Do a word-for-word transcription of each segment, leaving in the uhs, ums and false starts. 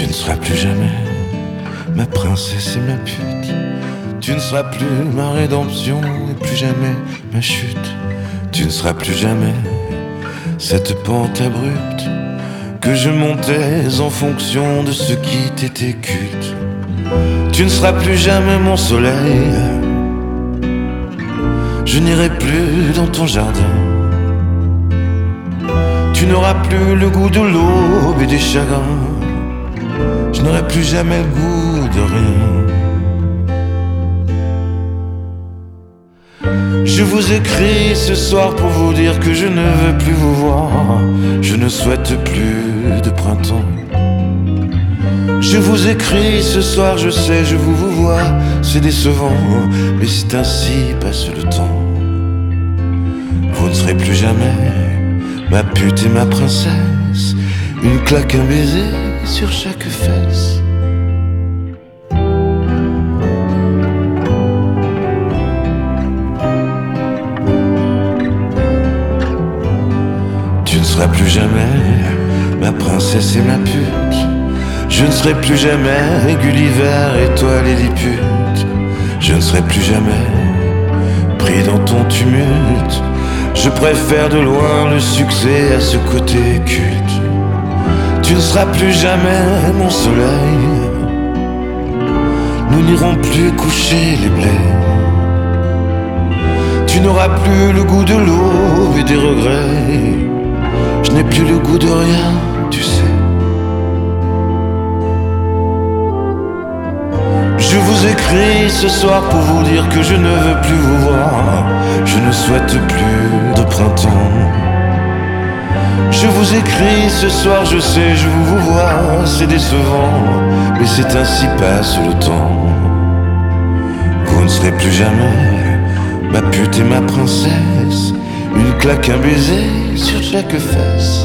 ne seras plus jamais ma princesse et ma pute. Tu ne seras plus ma rédemption et plus jamais ma chute. Tu ne seras plus jamais cette pente abrupte que je montais en fonction de ce qui t'était culte. Tu ne seras plus jamais mon soleil. Je n'irai plus dans ton jardin. Tu n'auras plus le goût de l'aube et des chagrins. Je n'aurai plus jamais le goût de rien. Je vous écris ce soir pour vous dire que je ne veux plus vous voir. Je ne souhaite plus de printemps. Je vous écris ce soir, je sais, je vous vous vois. C'est décevant, mais c'est ainsi passe le temps. Vous ne serez plus jamais ma pute et ma princesse. Une claque, un baiser sur chaque fesse. Tu ne seras plus jamais ma princesse et ma pute. Je ne serai plus jamais Gulliver, étoile et Lilliput. Je ne serai plus jamais pris dans ton tumulte. Je préfère de loin le succès à ce côté culte. Tu ne seras plus jamais mon soleil. Nous n'irons plus coucher les blés. Tu n'auras plus le goût de l'aube et des regrets. Je n'ai plus le goût de rien, tu sais. Je vous écris ce soir pour vous dire que je ne veux plus vous voir. Je ne souhaite plus de printemps. Je vous écris ce soir, je sais, je vous vous vois. C'est décevant, mais c'est ainsi passe le temps. Vous ne serez plus jamais ma pute et ma princesse. Une claque, un baiser sur chaque fesse.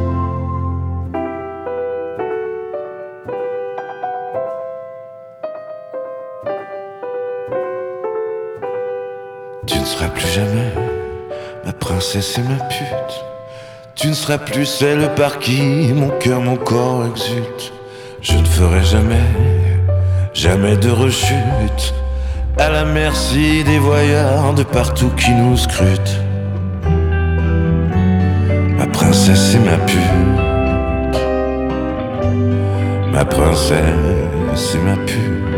Tu ne seras plus jamais ma princesse et ma pute. Tu ne seras plus celle par qui mon cœur, mon corps exulte. Je ne ferai jamais, jamais de rechute, à la merci des voyeurs de partout qui nous scrutent. Ma princesse et ma pute. Ma princesse et ma pute.